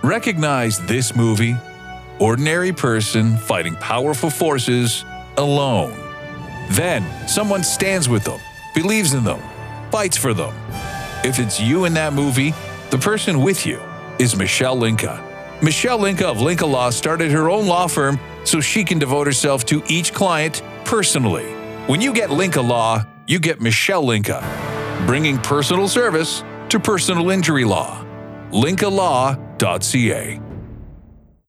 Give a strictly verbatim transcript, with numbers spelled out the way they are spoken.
Recognize this movie? Ordinary person fighting powerful forces alone. Then, someone stands with them, believes in them, fights for them. If it's you in that movie, the person with you is Michelle Linka. Michelle Linka of Linka Law started her own law firm so she can devote herself to each client personally. When you get Linka Law, you get Michelle Linka, bringing personal service to personal injury law. linka law dot c a